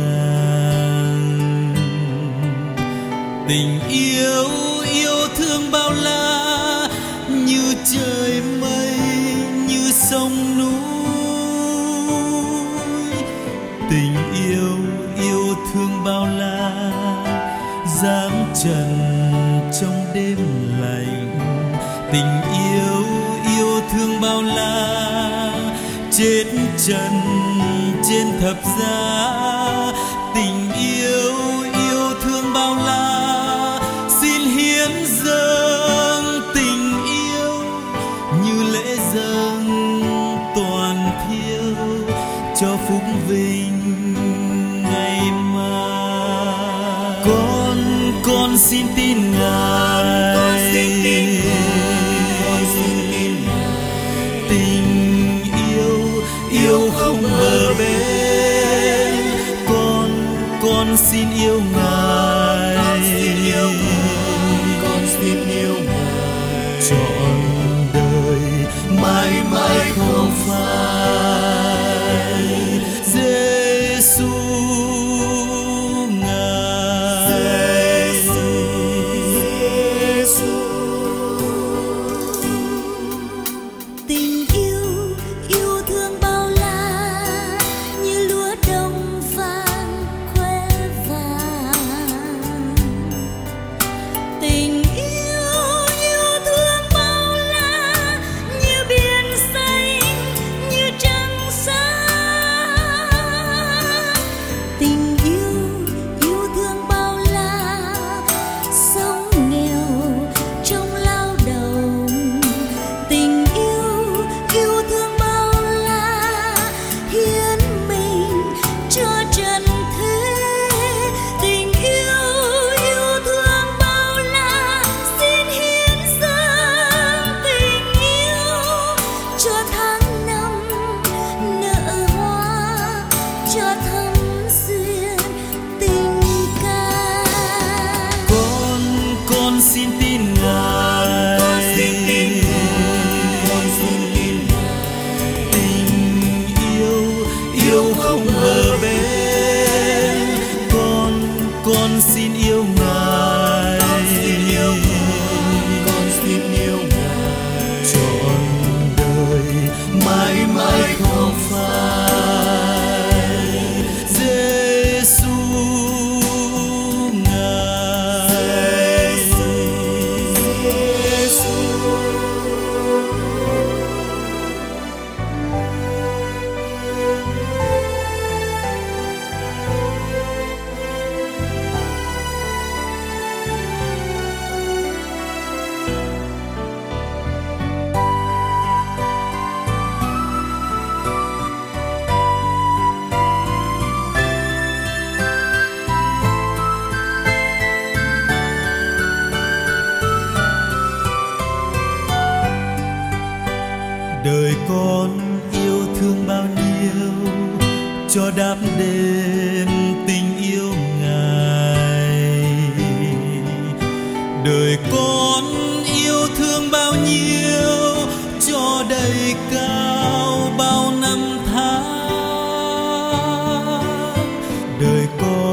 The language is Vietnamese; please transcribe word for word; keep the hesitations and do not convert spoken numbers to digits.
ngàn. Tình yêu yêu thương bao la, như trời mây như sông núi. Tình yêu yêu thương bao la, dáng trần trong đêm lạnh. Tình yêu yêu thương bao la, chết trần trên thập giá. Tình yêu yêu thương bao la, xin hiến dâng tình yêu như lễ dâng toàn thiêu cho phúc vinh ngày mai. Con con xin tin Ngài, tình yêu yêu không bờ bến. Con con xin yêu Ngài, con xin yêu Ngài trọn đời mãi mãi không phai. Giêsu Ngài, tình yêu yêu thương bao la, như lúa đông vàng khoe vàng. Tình yêu yêu thương bao la, như biển xanh như trăng sáng. Tình yêu yêu thương bao la, sống nghèo trong lao động. Tình yêu yêu thương bao la, hiến mình cho trần thế. Tình yêu yêu thương bao la, xin hiến dâng tình yêu cho tháng năm nở hoa, cho thắm duyên tình ca. con con xin tin Ngài, tình yêu yêu không bờ bến. Con con xin yêu Ngài, con xin yêu Ngài trọn đời mãi mãi không phai. Giêsu Ngài, đời con yêu thương bao nhiêu, cho đáp đền tình yêu Ngài. Đời con yêu thương bao nhiêu, cho đầy cao bao năm tháng. Đời con